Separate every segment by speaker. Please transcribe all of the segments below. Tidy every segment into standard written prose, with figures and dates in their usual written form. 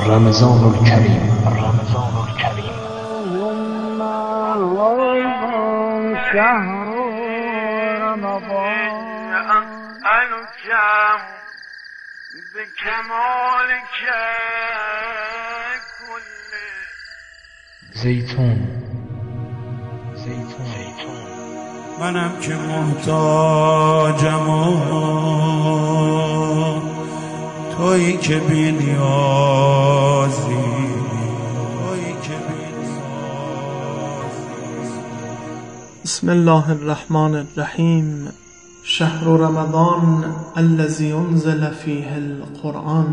Speaker 1: رمضان الکریم.
Speaker 2: شهر رمضان الجم به کمال کل
Speaker 1: زیتون
Speaker 3: منم که محتاجم و تویی که بی نیازی.
Speaker 4: بسم الله الرحمن الرحیم. شهر رمضان الذی انزل فیه القرآن.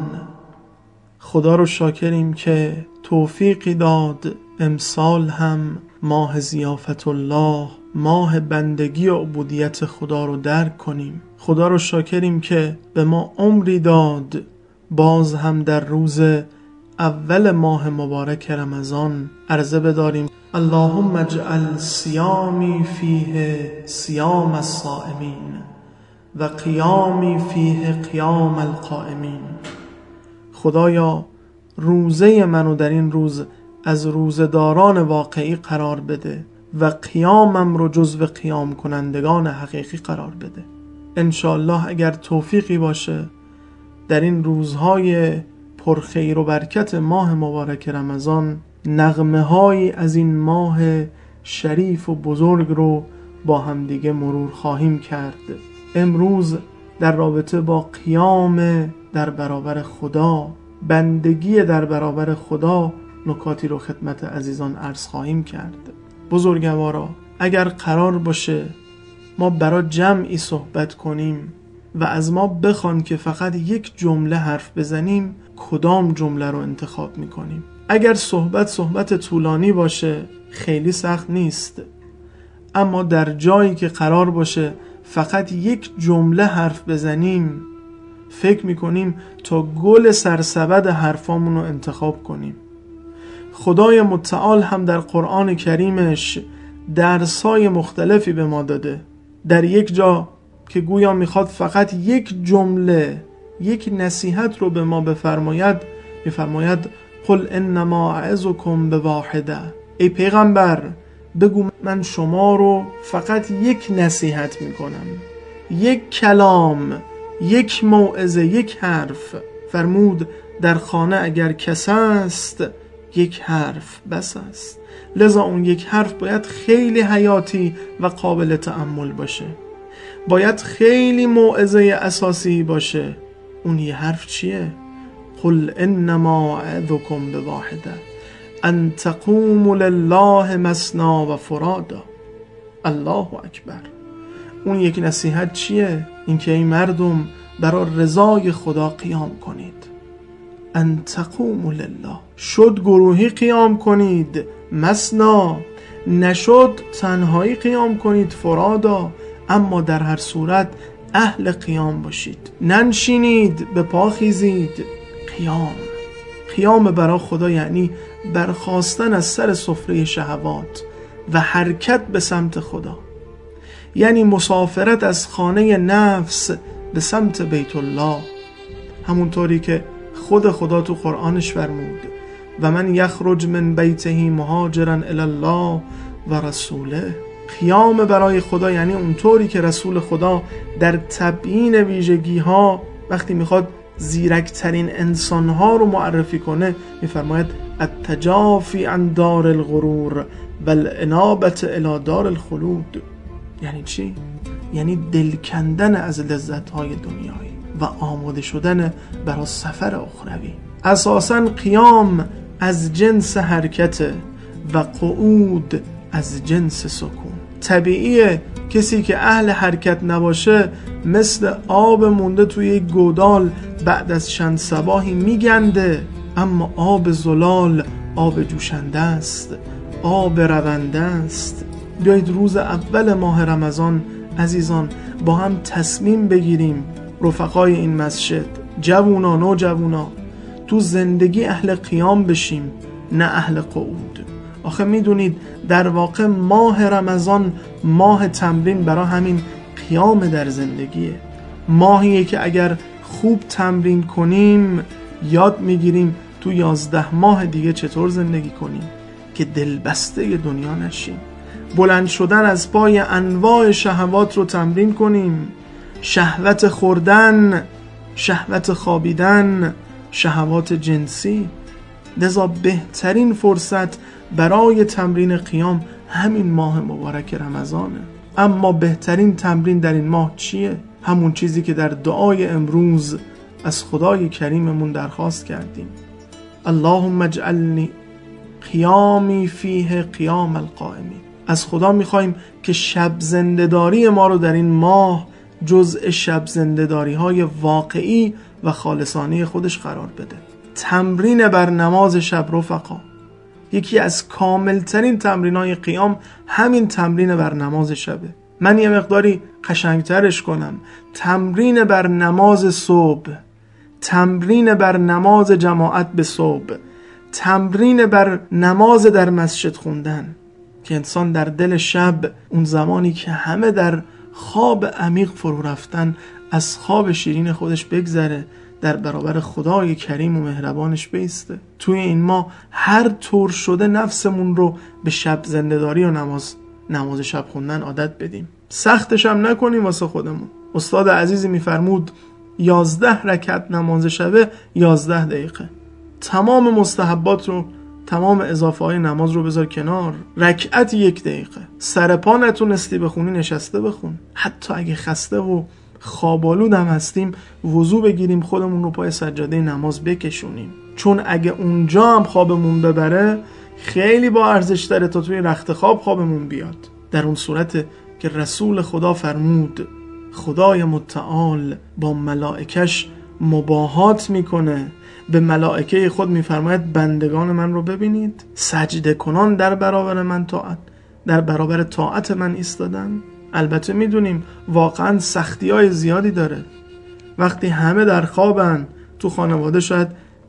Speaker 4: خدا رو شاکریم که توفیقی داد امسال هم ماه ضیافت الله، ماه بندگی و عبودیت خدا رو درک کنیم. خدا رو شاکریم که به ما عمری داد باز هم در روز اول ماه مبارک رمضان عرضه بداریم اللهم اجعل صیامی فیه صیام الصائمین و قیامی فیه قیام القائمین. خدایا روزه منو در این روز از روزداران واقعی قرار بده و قیامم رو جزو قیام کنندگان حقیقی قرار بده. انشاءالله اگر توفیقی باشه در این روزهای پرخیر و برکت ماه مبارک رمضان نغمه های از این ماه شریف و بزرگ رو با همدیگه مرور خواهیم کرد. امروز در رابطه با قیام در برابر خدا، بندگی در برابر خدا، نکاتی رو خدمت عزیزان عرض خواهیم کرد. بزرگوارا اگر قرار باشه ما برای جمعی صحبت کنیم و از ما بخوان که فقط یک جمله حرف بزنیم، کدام جمله رو انتخاب میکنیم؟ اگر صحبت طولانی باشه خیلی سخت نیست، اما در جایی که قرار باشه فقط یک جمله حرف بزنیم فکر میکنیم تا گل سرسبد حرفامون رو انتخاب کنیم. خدای متعال هم در قرآن کریمش درسای مختلفی به ما داده. در یک جا که گویا میخواد فقط یک جمله، یک نصیحت رو به ما بفرماید، میفرماید قل انما اعظکم بواحده. ای پیغمبر بگو من شما رو فقط یک نصیحت میکنم، یک کلام، یک موعظه، یک حرف. فرمود در خانه اگر کس است یک حرف بس است. لذا اون یک حرف باید خیلی حیاتی و قابل تأمل باشه، باید خیلی موعظه اساسی باشه. اون یه حرف چیه؟ قل انما اعظکم بواحده ان تقوموا لله مثنی و فرادا. الله اکبر. اون یک نصیحت چیه؟ اینکه ای مردم برای رضای خدا قیام کنید. ان تقوموا لله، شد گروهی قیام کنید، مثنا، نشد تنهایی قیام کنید، فرادا، اما در هر صورت اهل قیام باشید. ننشینید، به پا خیزید. قیام برای خدا یعنی برخاستن از سر سفره شهوات و حرکت به سمت خدا، یعنی مسافرت از خانه نفس به سمت بیت الله، همونطوری که خود خدا تو قرآنش فرمود و من یخرج من بیته مهاجرا الی الله و رسوله. قیام برای خدا یعنی اونطوری که رسول خدا در تبیین ویژگی ها وقتی میخواد زیرکترین انسان ها رو معرفی کنه میفرماید التجافی عن دار الغرور و الانابة الی دار الخلود. یعنی چی؟ یعنی دل کندن از لذت های دنیایی و آماده شدن برای سفر اخروی. اساساً قیام از جنس حرکت و قعود از جنس سکون. طبیعیه کسی که اهل حرکت نباشه مثل آب مونده توی یک گودال بعد از چند صباحی میگنده، اما آب زلال آب جوشنده است، آب رونده است. بیایید روز اول ماه رمضان عزیزان با هم تصمیم بگیریم رفقای این مسجد، جوونا نوجوانا، تو زندگی اهل قیام بشیم نه اهل قعود. آخه میدونید در واقع ماه رمضان ماه تمرین برای همین قیام در زندگیه. ماهیه که اگر خوب تمرین کنیم یاد میگیریم تو 11 ماه دیگه چطور زندگی کنیم که دلبسته دنیا نشیم. بلند شدن از پای انواع شهوات رو تمرین کنیم. شهوت خوردن، شهوت خوابیدن، شهوات جنسی. لذا بهترین فرصت برای تمرین قیام همین ماه مبارک رمضانه. اما بهترین تمرین در این ماه چیه؟ همون چیزی که در دعای امروز از خدای کریممون درخواست کردیم. اللهم اجعلنی قیامی فیه قیام القائمین. از خدا میخوایم که شب زنده‌داری ما رو در این ماه جزء شب زنده‌داری های واقعی و خالصانه خودش قرار بده. تمرین بر نماز شب رفقا، یکی از کاملترین تمرین های قیام همین تمرین بر نماز شبه. من یه مقداری قشنگترش کنم، تمرین بر نماز صبح، تمرین بر نماز جماعت به صبح، تمرین بر نماز در مسجد خوندن، که انسان در دل شب، اون زمانی که همه در خواب عمیق فرو رفتن، از خواب شیرین خودش بگذره، در برابر خدای کریم و مهربانش بیسته. توی این ما هر طور شده نفسمون رو به شب زنده‌داری و نماز شب خوندن عادت بدیم. سختش هم نکنیم واسه خودمون. استاد عزیزی میفرمود 11 رکعت نماز شبه 11 دقیقه. تمام مستحبات رو، تمام اضافه های نماز رو بذار کنار، رکعت 1 دقیقه. سر پا نتونستی بخونی، نشسته بخون. حتی اگه خسته و خوابالود هم هستیم، وضو بگیریم، خودمون رو پای سجاده نماز بکشونیم، چون اگه اونجا هم خوابمون ببره خیلی با ارزش تره تا توی رخت خواب خوابمون بیاد. در اون صورت که رسول خدا فرمود خدای متعال با ملائکش مباهات میکنه، به ملائکه خود میفرماید بندگان من رو ببینید، سجده کنان در برابر من در برابر طاعت من ایستادن. البته میدونیم واقعا سختی‌های زیادی داره. وقتی همه در خوابن، تو خانواده شاید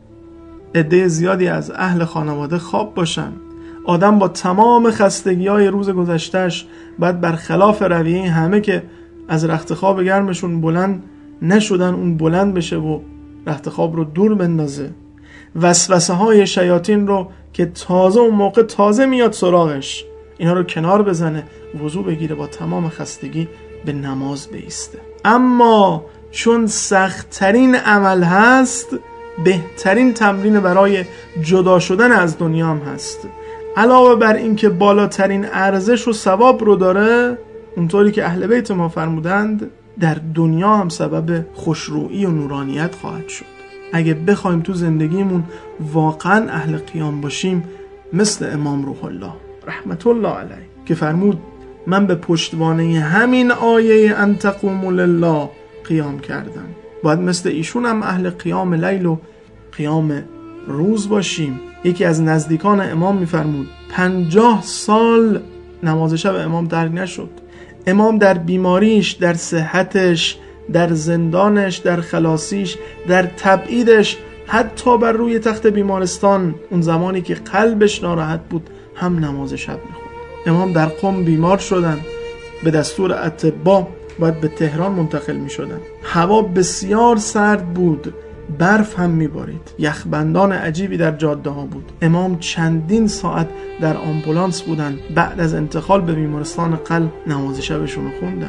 Speaker 4: عده زیادی از اهل خانواده خواب باشن، آدم با تمام خستگی‌های روز گذشتهش بعد برخلاف رویه همه که از رخت خواب گرمشون بلند نشدن، اون بلند بشه و رخت خواب رو دور بندازه. وسوسه های شیاطین رو که تازه اون موقع تازه میاد سراغش، اینا رو کنار بزنه، وضو بگیره، با تمام خستگی به نماز بایسته. اما چون سخت‌ترین عمل هست، بهترین تمرین برای جدا شدن از دنیا هم هست. علاوه بر این که بالاترین ارزش و ثواب رو داره، اونطوری که اهل بیت ما فرمودند، در دنیا هم سبب خوشرویی و نورانیت خواهد شد. اگه بخوایم تو زندگیمون واقعا اهل قیام باشیم، مثل امام روح الله رحمت الله علیه که فرمود من به پشتوانه همین آیه ان تقوموا لله قیام کردم، باید مثل ایشون هم اهل قیام لیل و قیام روز باشیم. یکی از نزدیکان امام میفرمود 50 سال نماز شب امام ترک نشد. امام در بیماریش، در صحتش، در زندانش، در خلاصیش، در تبعیدش، حتی بر روی تخت بیمارستان، اون زمانی که قلبش ناراحت بود، هم نماز شب میخوند. امام در قم بیمار شدن، به دستور اطباء باید به تهران منتقل میشدن. هوا بسیار سرد بود، برف هم میبارید، یخبندان عجیبی در جاده ها بود. امام چندین ساعت در آمبولانس بودن، بعد از انتقال به بیمارستان قلب نماز شبشون رو خوندن.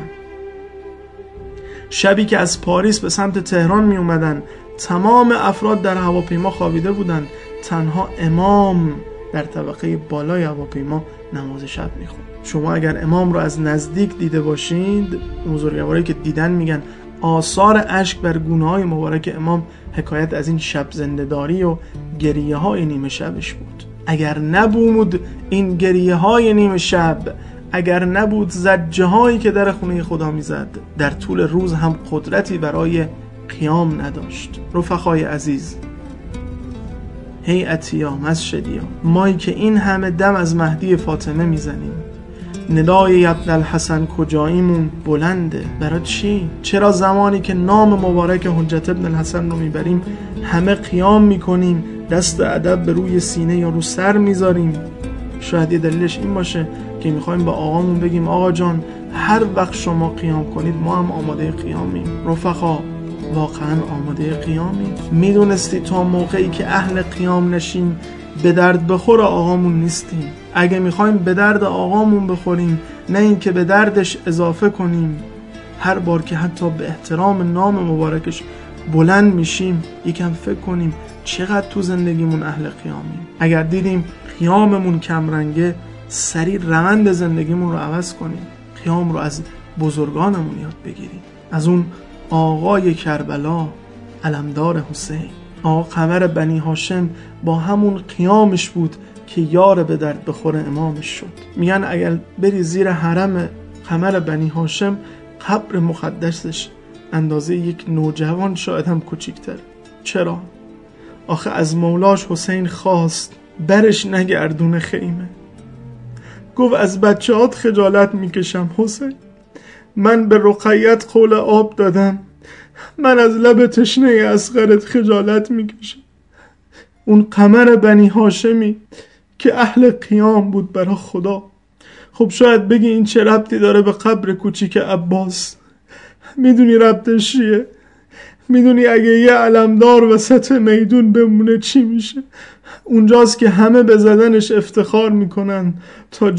Speaker 4: شبی که از پاریس به سمت تهران می اومدن، تمام افراد در هواپیما خوابیده بودن، تنها امام در طبقه بالای هواپیما نماز شب میخوند. شما اگر امام رو از نزدیک دیده باشید، بزرگوارایی که دیدن میگن آثار اشک بر گونه‌های مبارک امام حکایت از این شب زنده‌داری و گریه‌های نیمه شبش بود. اگر نبود این گریه‌های نیمه شب، اگر نبود زجه‌هایی که در خونه خدا میزد، در طول روز هم قدرتی برای قیام نداشت. رفقای عزیز، هیئتیا، مسجدیا، مایی که این همه دم از مهدی فاطمه میزنیم، ندای ابن الحسن کجاییمون بلنده. برای چی؟ چرا زمانی که نام مبارک حجت ابن الحسن رو میبریم همه قیام میکنیم، دست ادب به روی سینه یا رو سر میذاریم؟ شاید یه دلیلش این باشه که میخوایم با آقامون بگیم آقا جان هر وقت شما قیام کنید ما هم آماده قیامیم. رفقا، واقعا آماده قیامی؟ میدونستی تا موقعی که اهل قیام نشیم به درد بخور آقامون نیستیم. اگه میخوایم به درد آقامون بخوریم، نه اینکه به دردش اضافه کنیم، هر بار که حتی به احترام نام مبارکش بلند میشیم یکم فکر کنیم چقدر تو زندگیمون اهل قیامیم. اگر دیدیم قیاممون کمرنگه، سریع روند زندگیمون رو عوض کنیم. قیام رو از بزرگانمون یاد بگیریم، از اون آقای کربلا، علمدار حسین. آقا قمر بنی هاشم با همون قیامش بود که یار به درد بخور امامش شد. میگن اگر بری زیر حرم قمر بنی هاشم، قبر مقدسش اندازه یک نوجوان، شاید هم کوچیک‌تر. چرا؟ آخه از مولاش حسین خواست برش نگردونه خیمه. گفت از بچه‌هات خجالت میکشم حسین، من به رقیت قول آب دادم، من از لب تشنه اصغرت خجالت میکشم. اون قمر بنی هاشمی که اهل قیام بود برای خدا. خب شاید بگی این چه ربطی داره به قبر کوچیک عباس؟ میدونی ربطش چیه؟ میدونی اگه یه علمدار وسط میدون بمونه چی میشه؟ اونجاست که همه به زدنش افتخار میکنن، تا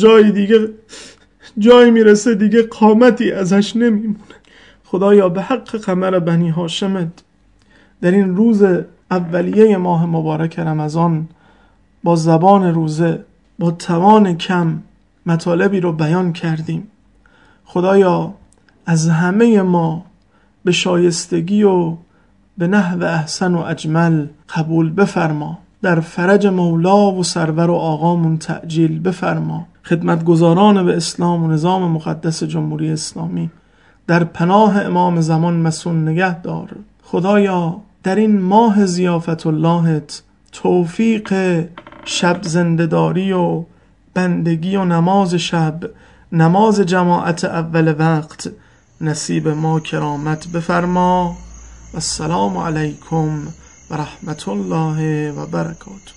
Speaker 4: جایی میرسه دیگه قامتی ازش نمیمونه. خدایا به حق قمر بنی هاشمت در این روز اولیه ماه مبارک رمضان با زبان روزه، با توان کم مطالبی رو بیان کردیم. خدایا از همه ما به شایستگی و به نحو احسن و اجمل قبول بفرما. در فرج مولا و سرور و آقامون تعجیل بفرما. خدمتگزاران به اسلام و نظام مقدس جمهوری اسلامی در پناه امام زمان مسون نگه دار. خدایا در این ماه ضیافت اللهت توفیق شب زنده‌داری و بندگی و نماز شب، نماز جماعت اول وقت نصیب ما کرامت بفرما. السلام علیکم و رحمت الله و برکاته.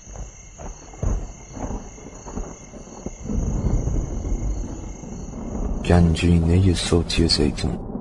Speaker 1: گنجینه صوتی زیتون.